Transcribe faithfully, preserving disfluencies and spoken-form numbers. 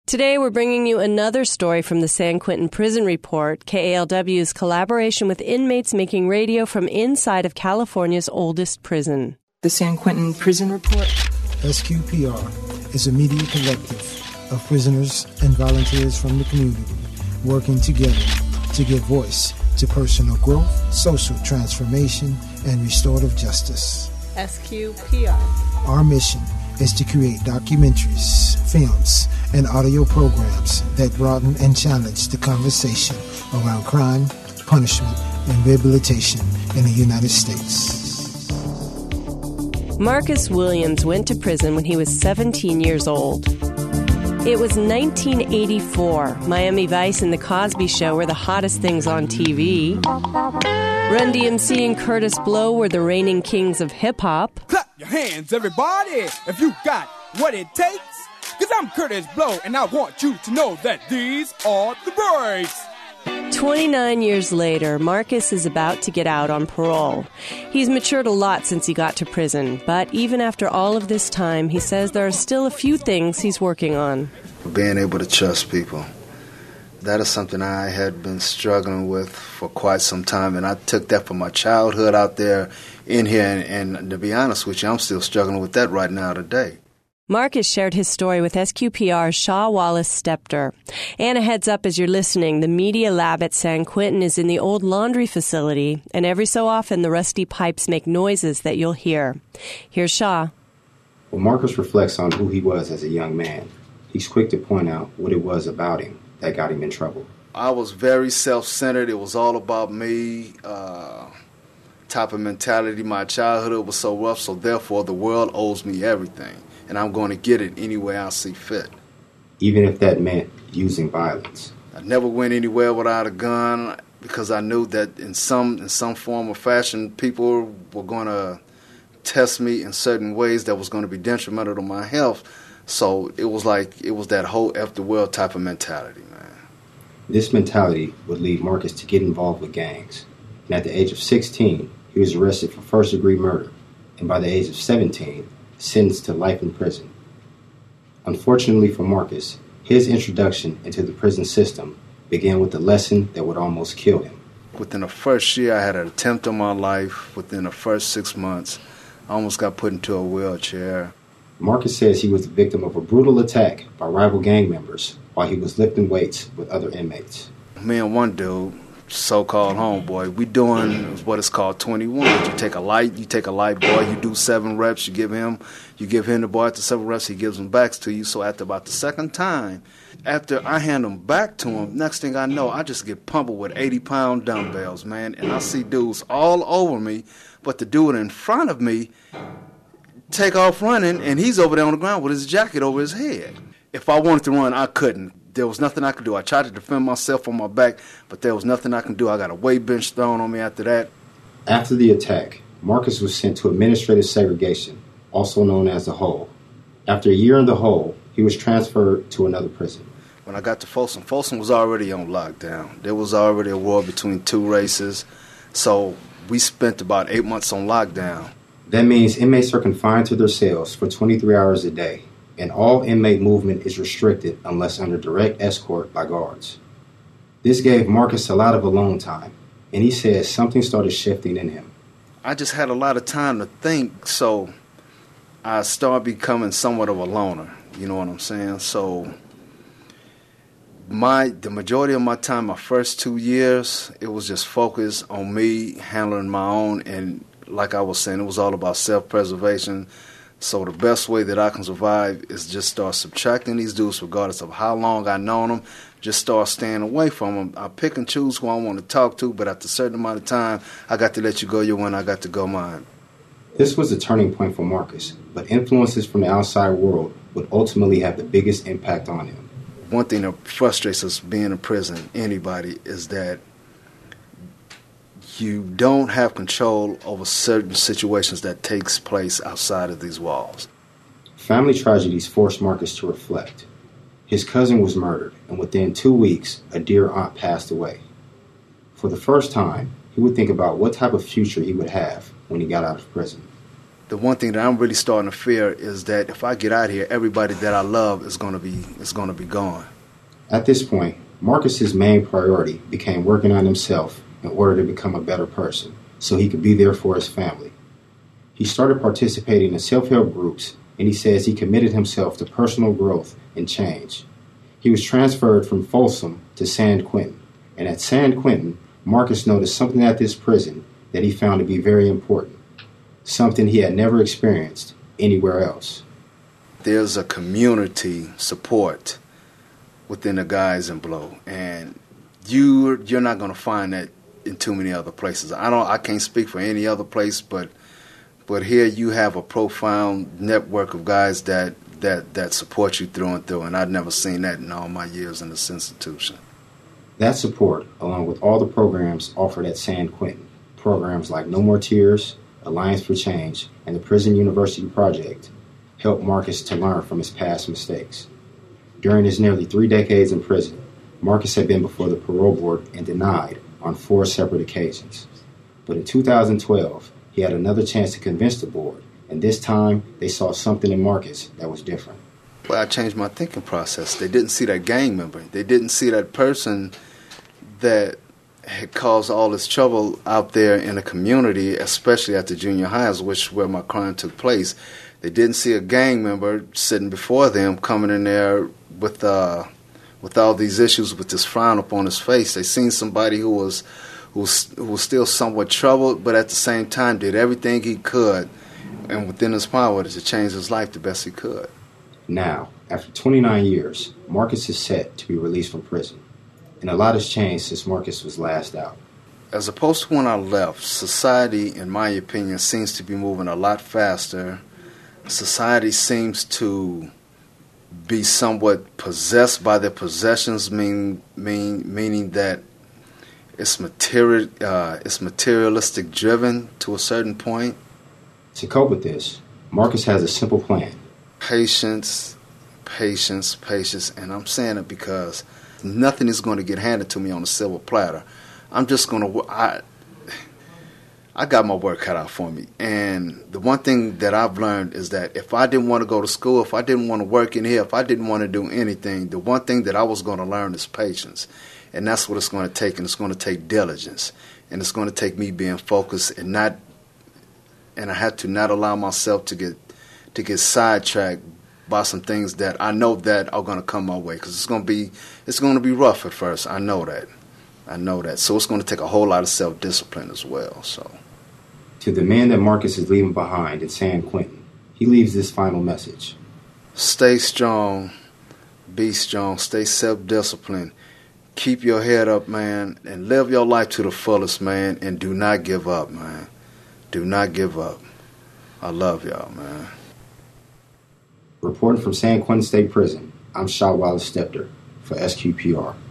Today, we're bringing you another story from the San Quentin Prison Report, K A L W's collaboration with inmates making radio from inside of California's oldest prison. The San Quentin Prison Report. S Q P R is a media collective of prisoners and volunteers from the community working together to give voice to personal growth, social transformation, and restorative justice. S Q P R. Our mission is to create documentaries, films, and audio programs that broaden and challenge the conversation around crime, punishment, and rehabilitation in the United States. Marcus Williams went to prison when he was seventeen years old. It was nineteen eighty-four. Miami Vice and The Cosby Show were the hottest things on T V. Run D M C and Curtis Blow were the reigning kings of hip-hop. Clap your hands, everybody, if you got what it takes. Because I'm Curtis Blow, and I want you to know that these are the breaks. twenty-nine years later, Marcus is about to get out on parole. He's matured a lot since he got to prison, but even after all of this time, he says there are still a few things he's working on. Being able to trust people. That is something I had been struggling with for quite some time, and I took that from my childhood out there in here, and, and to be honest with you, I'm still struggling with that right now today. Marcus shared his story with S Q P R's Shaw Wallace Stepter. And a heads up as you're listening, the Media Lab at San Quentin is in the old laundry facility, and every so often the rusty pipes make noises that you'll hear. Here's Shaw. When Marcus reflects on who he was as a young man, he's quick to point out what it was about him that got him in trouble. I was very self-centered. It was all about me, uh, type of mentality. My childhood was so rough, so therefore the world owes me everything. And I'm going to get it any way I see fit. Even if that meant using violence. I never went anywhere without a gun because I knew that in some in some form or fashion, people were going to test me in certain ways that was going to be detrimental to my health. So it was like, it was that whole F the world type of mentality, man. This mentality would lead Marcus to get involved with gangs. And at the age of sixteen, he was arrested for first-degree murder. And by the age of seventeen, sentenced to life in prison. Unfortunately for Marcus, his introduction into the prison system began with a lesson that would almost kill him. Within the first year, I had an attempt on my life. Within the first six months, I almost got put into a wheelchair. Marcus says he was the victim of a brutal attack by rival gang members while he was lifting weights with other inmates. Me and one dude, so-called homeboy, we doing what is called twenty-one. You take a light, you take a light boy, you do seven reps, you give him, you give him the boy after seven reps, he gives them backs to you. So after about the second time, after I hand them back to him, next thing I know, I just get pummeled with eighty-pound dumbbells, man, and I see dudes all over me, but the dude in front of me take off running, and he's over there on the ground with his jacket over his head. If I wanted to run, I couldn't. There was nothing I could do. I tried to defend myself on my back, but there was nothing I could do. I got a weight bench thrown on me after that. After the attack, Marcus was sent to administrative segregation, also known as the Hole. After a year in the Hole, he was transferred to another prison. When I got to Folsom, Folsom was already on lockdown. There was already a war between two races, so we spent about eight months on lockdown. That means inmates are confined to their cells for twenty-three hours a day, and all inmate movement is restricted unless under direct escort by guards. This gave Marcus a lot of alone time, and he says something started shifting in him. I just had a lot of time to think, so I started becoming somewhat of a loner, you know what I'm saying? So my the majority of my time, my first two years, it was just focused on me handling my own, and like I was saying, it was all about self-preservation. So the best way that I can survive is just start subtracting these dudes regardless of how long I known them. Just start staying away from them. I pick and choose who I want to talk to, but after a certain amount of time, I got to let you go your way and I got to go mine. This was a turning point for Marcus, but influences from the outside world would ultimately have the biggest impact on him. One thing that frustrates us being in prison, anybody, is that you don't have control over certain situations that takes place outside of these walls. Family tragedies forced Marcus to reflect. His cousin was murdered, and within two weeks, a dear aunt passed away. For the first time, he would think about what type of future he would have when he got out of prison. the one thing that I'm really starting to fear is that if I get out here, everybody that I love is going to be is going to be gone. At this point, Marcus's main priority became working on himself in order to become a better person, so he could be there for his family. He started participating in self-help groups, and he says he committed himself to personal growth and change. He was transferred from Folsom to San Quentin, and at San Quentin, Marcus noticed something at this prison that he found to be very important, something he had never experienced anywhere else. There's a community support within the Guys and Blow, and you you're not going to find that in too many other places. I don't I can't speak for any other place, but but here you have a profound network of guys that that that support you through and through, and I've never seen that in all my years in this institution. That support, along with all the programs offered at San Quentin, programs like No More Tears, Alliance for Change, and the Prison University Project, helped Marcus to learn from his past mistakes. During his nearly three decades in prison, Marcus had been before the parole board and denied on four separate occasions. But in two thousand twelve, he had another chance to convince the board, and this time they saw something in Marcus that was different. Well, I changed my thinking process. They didn't see that gang member. They didn't see that person that had caused all this trouble out there in the community, especially at the junior highs, which where my crime took place. They didn't see a gang member sitting before them coming in there with uh, with all these issues, with this frown upon his face. They seen somebody who was who was, who was still somewhat troubled, but at the same time did everything he could and within his power to change his life the best he could. Now, after twenty-nine years, Marcus is set to be released from prison. And a lot has changed since Marcus was last out. As opposed to when I left, society, in my opinion, seems to be moving a lot faster. Society seems to be somewhat possessed by their possessions, mean, mean, meaning that it's material, uh, it's materialistic driven to a certain point. To cope with this, Marcus has a simple plan. Patience, patience, patience, and I'm saying it because nothing is going to get handed to me on a silver platter. I'm just going to, I, I got my work cut out for me. And the one thing that I've learned is that if I didn't want to go to school, if I didn't want to work in here, if I didn't want to do anything, the one thing that I was going to learn is patience. And that's what it's going to take, and it's going to take diligence. And it's going to take me being focused and not, and I had to not allow myself to get, to get sidetracked by some things that I know that are going to come my way, because it's going to be it's going to be rough at first. I know that. I know that. So it's going to take a whole lot of self-discipline as well. So, to the man that Marcus is leaving behind in San Quentin, he leaves this final message. Stay strong. Be strong. Stay self-disciplined. Keep your head up, man, and live your life to the fullest, man, and do not give up, man. Do not give up. I love y'all, man. Reporting from San Quentin State Prison, I'm Shaw Wallace Stepter for S Q P R.